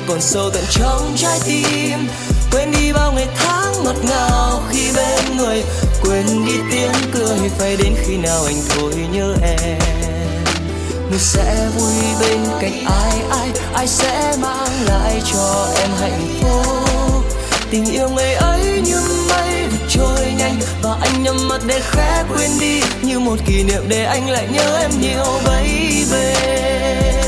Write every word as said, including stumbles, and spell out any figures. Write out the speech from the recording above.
còn sâu tận trong trái tim. Quên đi bao ngày tháng ngọt ngào khi bên người, quên đi tiếng cười phải đến khi nào anh thôi nhớ em. Người sẽ vui bên cạnh ai, ai, ai sẽ mang lại cho em hạnh phúc. Tình yêu ngày ấy như mây vụt trôi nhanh, và anh nhắm mắt để khẽ quên đi, như một kỷ niệm để anh lại nhớ em nhiều baby.